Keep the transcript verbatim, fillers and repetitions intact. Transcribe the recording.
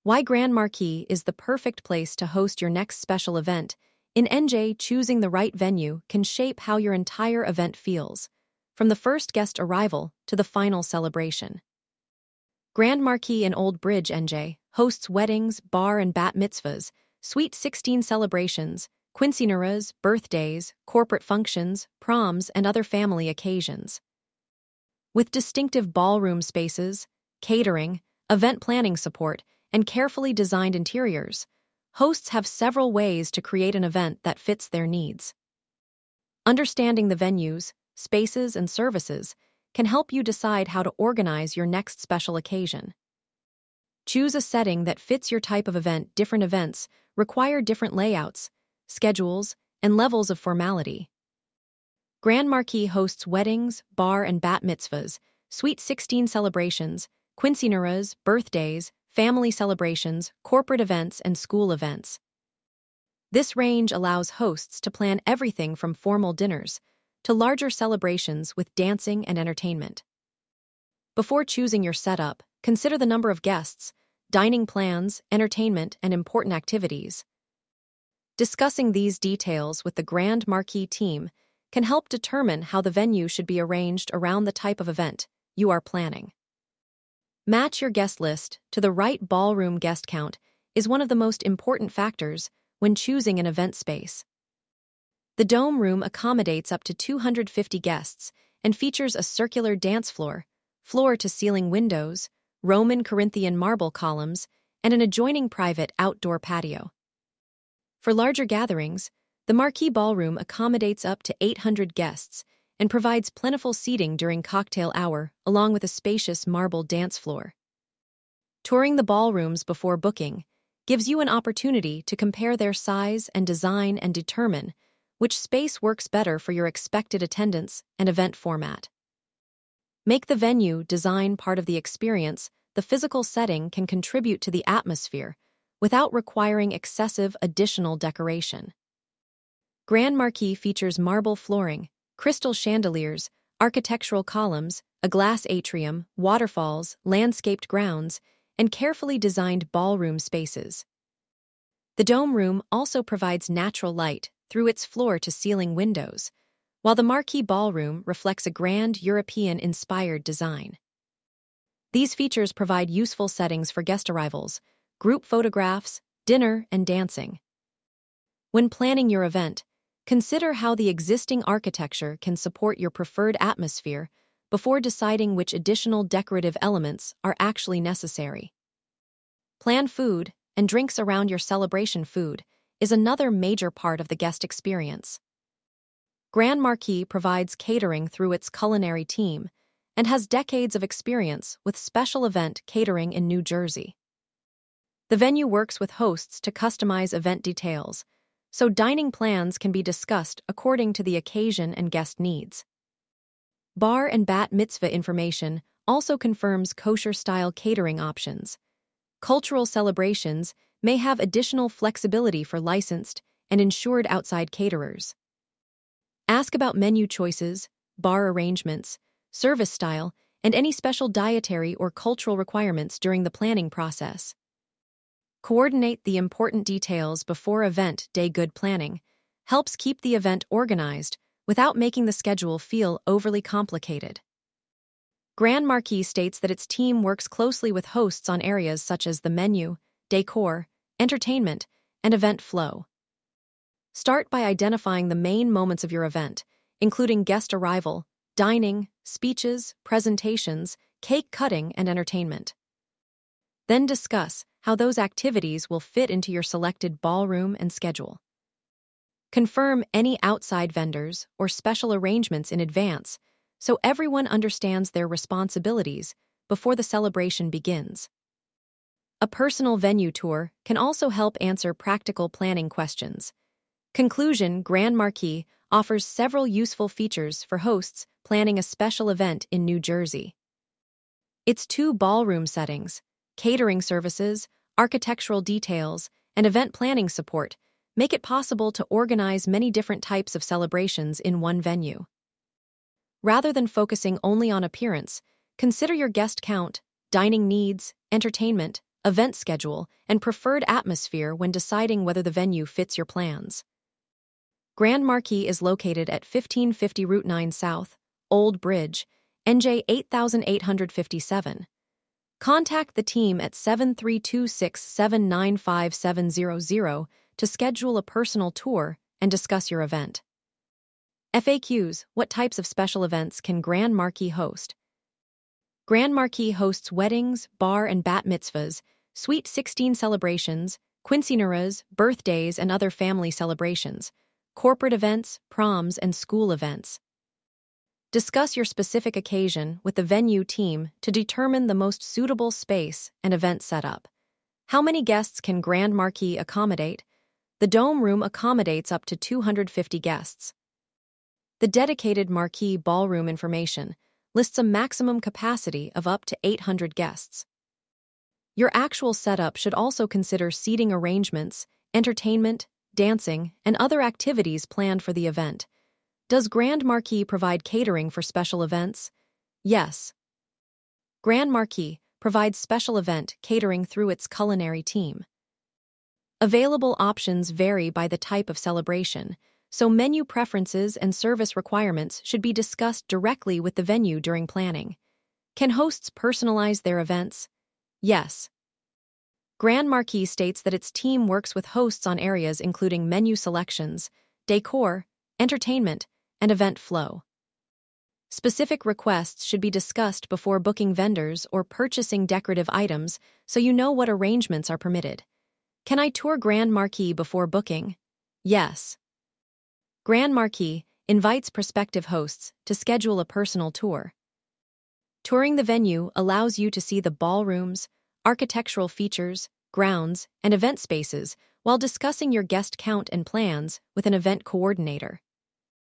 Why Grand Marquis is the perfect place to host your next special event. In N J, choosing the right venue can shape how your entire event feels, from the first guest arrival to the final celebration. Grand Marquis in Old Bridge, N J, hosts weddings, bar and bat mitzvahs, Sweet sixteen celebrations, quinceañeras, birthdays, corporate functions, proms, and other family occasions. With distinctive ballroom spaces, catering, event planning support, and carefully designed interiors, hosts have several ways to create an event that fits their needs. Understanding the venues, spaces, and services can help you decide how to organize your next special occasion. Choose a setting that fits your type of event. Different events require different layouts, schedules, and levels of formality. Grand Marquis hosts weddings, bar and bat mitzvahs, Sweet sixteen celebrations, quinceañeras, birthdays, family celebrations, corporate events, and school events. This range allows hosts to plan everything from formal dinners to larger celebrations with dancing and entertainment. Before choosing your setup, consider the number of guests, dining plans, entertainment, and important activities. Discussing these details with the Grand Marquis team can help determine how the venue should be arranged around the type of event you are planning. Match your guest list to the right ballroom. Guest count is one of the most important factors when choosing an event space. The Dome Room accommodates up to two hundred fifty guests and features a circular dance floor, floor-to-ceiling windows, Roman Corinthian marble columns, and an adjoining private outdoor patio. For larger gatherings, the Marquis Ballroom accommodates up to eight hundred guests and provides plentiful seating during cocktail hour, along with a spacious marble dance floor. Touring the ballrooms before booking gives you an opportunity to compare their size and design and determine which space works better for your expected attendance and event format. Make the venue design part of the experience. The physical setting can contribute to the atmosphere without requiring excessive additional decoration. Grand Marquis features marble flooring, crystal chandeliers, architectural columns, a glass atrium, waterfalls, landscaped grounds, and carefully designed ballroom spaces. The Dome Room also provides natural light through its floor-to-ceiling windows, while the Marquis Ballroom reflects a grand European-inspired design. These features provide useful settings for guest arrivals, group photographs, dinner, and dancing. When planning your event, consider how the existing architecture can support your preferred atmosphere before deciding which additional decorative elements are actually necessary. Plan food and drinks around your celebration. Food is another major part of the guest experience. Grand Marquis provides catering through its culinary team and has decades of experience with special event catering in New Jersey. The venue works with hosts to customize event details, so dining plans can be discussed according to the occasion and guest needs. Bar and bat mitzvah information also confirms kosher-style catering options. Cultural celebrations may have additional flexibility for licensed and insured outside caterers. Ask about menu choices, bar arrangements, service style, and any special dietary or cultural requirements during the planning process. Coordinate the important details before event day. Good planning helps keep the event organized without making the schedule feel overly complicated. Grand Marquis states that its team works closely with hosts on areas such as the menu, decor, entertainment, and event flow. Start by identifying the main moments of your event, including guest arrival, dining, speeches, presentations, cake cutting, and entertainment. Then discuss how those activities will fit into your selected ballroom and schedule. Confirm any outside vendors or special arrangements in advance so everyone understands their responsibilities before the celebration begins. A personal venue tour can also help answer practical planning questions. Conclusion: Grand Marquis offers several useful features for hosts planning a special event in New Jersey. Its two ballroom settings, catering services, architectural details, and event planning support make it possible to organize many different types of celebrations in one venue. Rather than focusing only on appearance, consider your guest count, dining needs, entertainment, event schedule, and preferred atmosphere when deciding whether the venue fits your plans. Grand Marquis is located at fifteen fifty Route nine South, Old Bridge, N J eight eight five seven. Contact the team at seven three two six, seven nine five seven zero zero to schedule a personal tour and discuss your event. F A Qs: What types of special events can Grand Marquis host? Grand Marquis hosts weddings, bar and bat mitzvahs, Sweet sixteen celebrations, quinceañeras, birthdays, and other family celebrations, corporate events, proms, and school events. Discuss your specific occasion with the venue team to determine the most suitable space and event setup. How many guests can Grand Marquis accommodate? The Dome Room accommodates up to two hundred fifty guests. The dedicated Marquis Ballroom information lists a maximum capacity of up to eight hundred guests. Your actual setup should also consider seating arrangements, entertainment, dancing, and other activities planned for the event. Does Grand Marquis provide catering for special events? Yes. Grand Marquis provides special event catering through its culinary team. Available options vary by the type of celebration, so menu preferences and service requirements should be discussed directly with the venue during planning. Can hosts personalize their events? Yes. Grand Marquis states that its team works with hosts on areas including menu selections, decor, entertainment, and event flow. Specific requests should be discussed before booking vendors or purchasing decorative items so you know what arrangements are permitted. Can I tour Grand Marquis before booking? Yes. Grand Marquis invites prospective hosts to schedule a personal tour. Touring the venue allows you to see the ballrooms, architectural features, grounds, and event spaces while discussing your guest count and plans with an event coordinator.